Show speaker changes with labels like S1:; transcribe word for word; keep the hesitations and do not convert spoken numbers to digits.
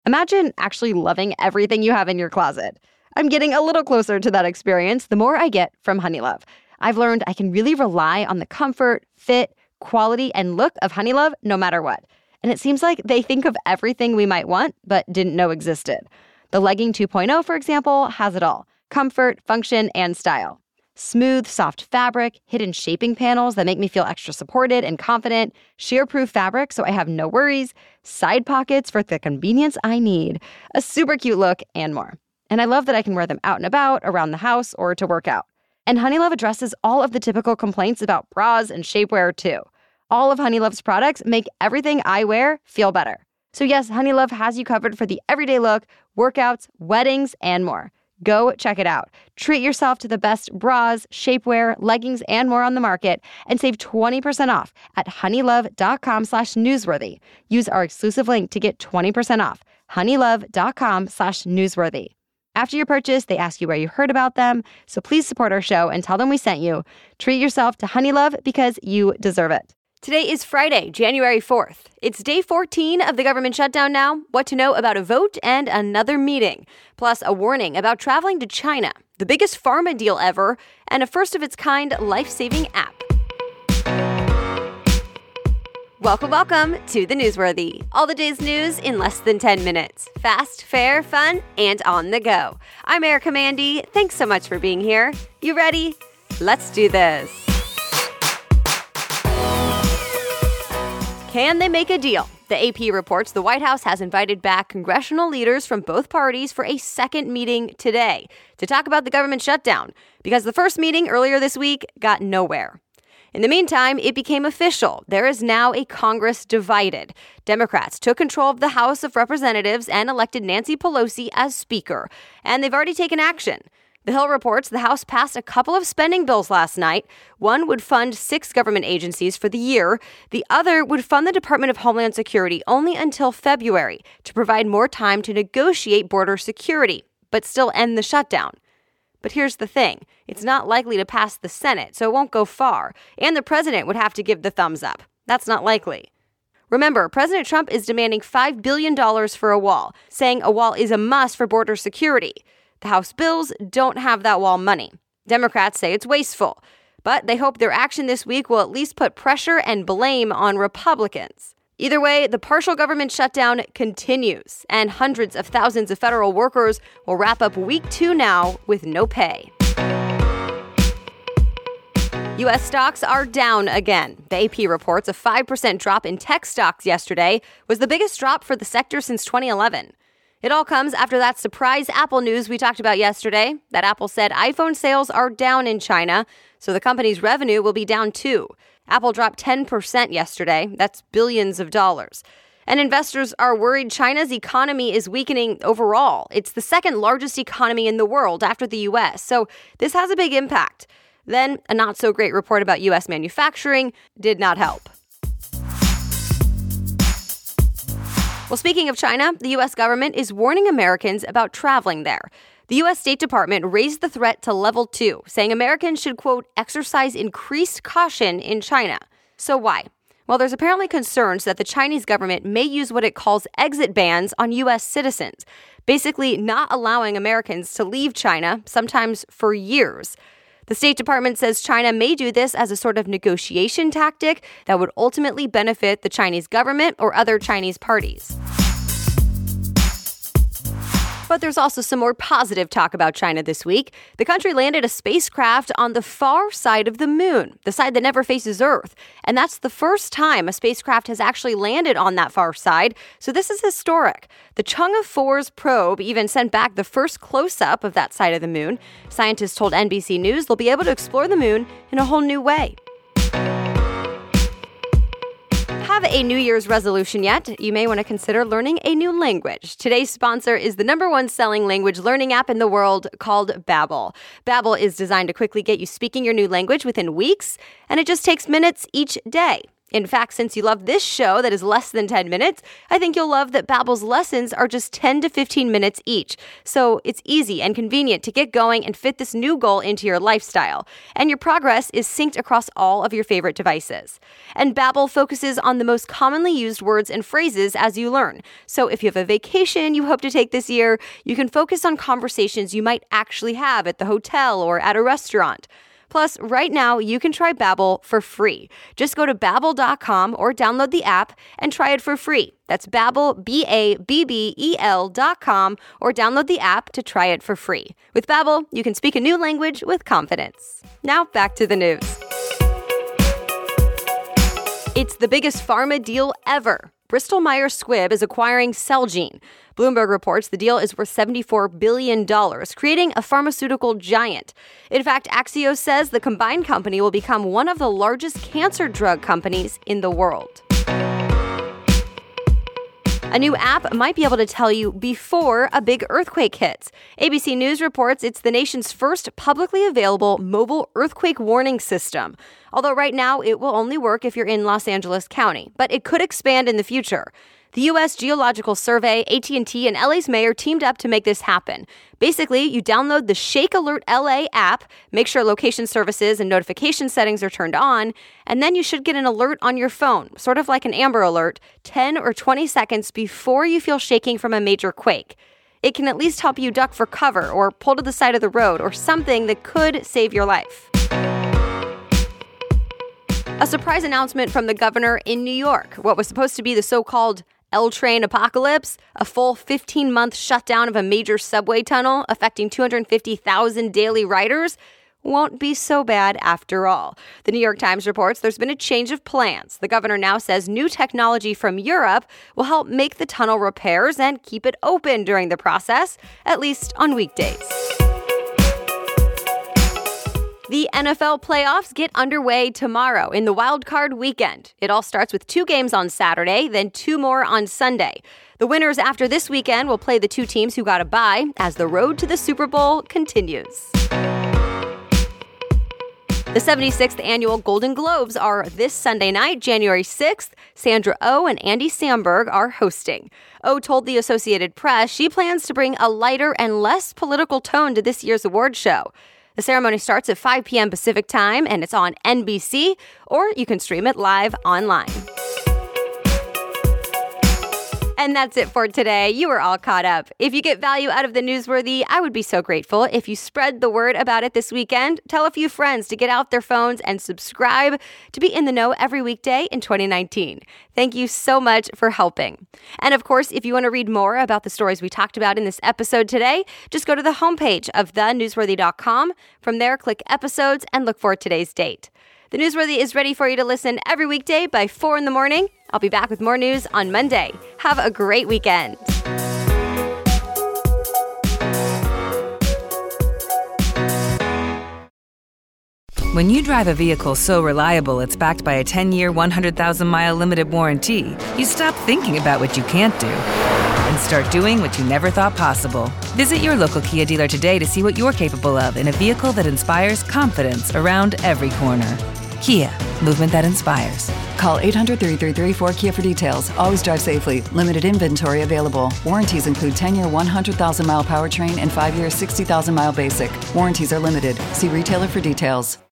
S1: Imagine actually loving everything you have in your closet. I'm getting a little closer to that experience the more I get from Honeylove. I've learned I can really rely on the comfort, fit, quality, and look of Honeylove no matter what. And it seems like they think of everything we might want but didn't know existed. The Legging two point oh, for example, has it all: comfort, function, and style. Smooth, soft fabric, hidden shaping panels that make me feel extra supported and confident, shear-proof fabric so I have no worries, side pockets for the convenience I need, a super cute look, and more. And I love that I can wear them out and about, around the house, or to work out. And Honeylove addresses all of the typical complaints about bras and shapewear, too. All of Honeylove's products make everything I wear feel better. So yes, Honeylove has you covered for the everyday look, workouts, weddings, and more. Go check it out. Treat yourself to the best bras, shapewear, leggings, and more on the market, and save twenty percent off at honeylove.com slash newsworthy. Use our exclusive link to get twenty percent off. honeylove.com slash newsworthy. After your purchase, they ask you where you heard about them, so please support our show and tell them we sent you. Treat yourself to Honeylove because you deserve it.
S2: Today is Friday, January fourth. It's day fourteen of the government shutdown now, what to know about a vote and another meeting, plus a warning about traveling to China, the biggest pharma deal ever, and a first-of-its-kind life-saving app. Welcome, welcome to The Newsworthy. All the day's news in less than ten minutes. Fast, fair, fun, and on the go. I'm Erica Mandy. Thanks so much for being here. You ready? Let's do this. Can they make a deal? The A P reports the White House has invited back congressional leaders from both parties for a second meeting today to talk about the government shutdown, because the first meeting earlier this week got nowhere. In the meantime, it became official. There is now a Congress divided. Democrats took control of the House of Representatives and elected Nancy Pelosi as Speaker, and they've already taken action. The Hill reports the House passed a couple of spending bills last night. One would fund six government agencies for the year. The other would fund the Department of Homeland Security only until February to provide more time to negotiate border security, but still end the shutdown. But here's the thing. It's not likely to pass the Senate, so it won't go far. And the president would have to give the thumbs up. That's not likely. Remember, President Trump is demanding five billion dollars for a wall, saying a wall is a must for border security. The House bills don't have that wall money. Democrats say it's wasteful, but they hope their action this week will at least put pressure and blame on Republicans. Either way, the partial government shutdown continues, and hundreds of thousands of federal workers will wrap up week two now with no pay. U S stocks are down again. The A P reports a five percent drop in tech stocks yesterday was the biggest drop for the sector since twenty eleven. It all comes after that surprise Apple news we talked about yesterday, that Apple said iPhone sales are down in China, so the company's revenue will be down too. Apple dropped ten percent yesterday. That's billions of dollars. And investors are worried China's economy is weakening overall. It's the second largest economy in the world after the U S, so this has a big impact. Then, a not-so-great report about U S manufacturing did not help. Well, speaking of China, the U S government is warning Americans about traveling there. The U S State Department raised the threat to level two, saying Americans should, quote, exercise increased caution in China. So why? Well, there's apparently concerns that the Chinese government may use what it calls exit bans on U S citizens, basically not allowing Americans to leave China, sometimes for years. The State Department says China may do this as a sort of negotiation tactic that would ultimately benefit the Chinese government or other Chinese parties. But there's also some more positive talk about China this week. The country landed a spacecraft on the far side of the moon, the side that never faces Earth. And that's the first time a spacecraft has actually landed on that far side. So this is historic. The Chang'e four's probe even sent back the first close-up of that side of the moon. Scientists told N B C News they'll be able to explore the moon in a whole new way. Have a New Year's resolution yet? You may want to consider learning a new language. Today's sponsor is the number one selling language learning app in the world called Babbel. Babbel is designed to quickly get you speaking your new language within weeks, and it just takes minutes each day. In fact, since you love this show that is less than ten minutes, I think you'll love that Babbel's lessons are just ten to fifteen minutes each. So it's easy and convenient to get going and fit this new goal into your lifestyle. And your progress is synced across all of your favorite devices. And Babbel focuses on the most commonly used words and phrases as you learn. So if you have a vacation you hope to take this year, you can focus on conversations you might actually have at the hotel or at a restaurant. Plus, right now, you can try Babbel for free. Just go to babbel dot com or download the app and try it for free. That's Babbel, B A B B E L dot com, or download the app to try it for free. With Babbel, you can speak a new language with confidence. Now, back to the news. It's the biggest pharma deal ever. Bristol Myers Squibb is acquiring Celgene. Bloomberg reports the deal is worth seventy-four billion dollars, creating a pharmaceutical giant. In fact, Axios says the combined company will become one of the largest cancer drug companies in the world. A new app might be able to tell you before a big earthquake hits. A B C News reports it's the nation's first publicly available mobile earthquake warning system. Although right now it will only work if you're in Los Angeles County, but it could expand in the future. The U S Geological Survey, A T and T, and L A's mayor teamed up to make this happen. Basically, you download the Shake Alert L A app, make sure location services and notification settings are turned on, and then you should get an alert on your phone, sort of like an Amber Alert, ten or twenty seconds before you feel shaking from a major quake. It can at least help you duck for cover or pull to the side of the road or something that could save your life. A surprise announcement from the governor in New York. What was supposed to be the so-called L-train apocalypse, a full fifteen-month shutdown of a major subway tunnel affecting two hundred fifty thousand daily riders, won't be so bad after all. The New York Times reports there's been a change of plans. The governor now says new technology from Europe will help make the tunnel repairs and keep it open during the process, at least on weekdays. The N F L playoffs get underway tomorrow in the Wild Card weekend. It all starts with two games on Saturday, then two more on Sunday. The winners after this weekend will play the two teams who got a bye as the road to the Super Bowl continues. The seventy-sixth annual Golden Globes are this Sunday night, January sixth. Sandra Oh and Andy Samberg are hosting. Oh told the Associated Press she plans to bring a lighter and less political tone to this year's award show. The ceremony starts at five p.m. Pacific time, and it's on N B C, or you can stream it live online. And that's it for today. You are all caught up. If you get value out of the newsworthy, I would be so grateful if you spread the word about it this weekend. Tell a few friends to get out their phones and subscribe to be in the know every weekday in twenty nineteen. Thank you so much for helping. And of course, if you want to read more about the stories we talked about in this episode today, just go to the homepage of the newsworthy dot com. From there, click episodes and look for today's date. The Newsworthy is ready for you to listen every weekday by four in the morning. I'll be back with more news on Monday. Have a great weekend.
S3: When you drive a vehicle so reliable it's backed by a ten-year, one hundred thousand mile limited warranty, you stop thinking about what you can't do and start doing what you never thought possible. Visit your local Kia dealer today to see what you're capable of in a vehicle that inspires confidence around every corner. Kia, movement that inspires.
S4: Call eight hundred, three three three, four K I A for details. Always drive safely. Limited inventory available. Warranties include ten-year, one hundred thousand mile powertrain and five-year, sixty thousand mile basic. Warranties are limited. See retailer for details.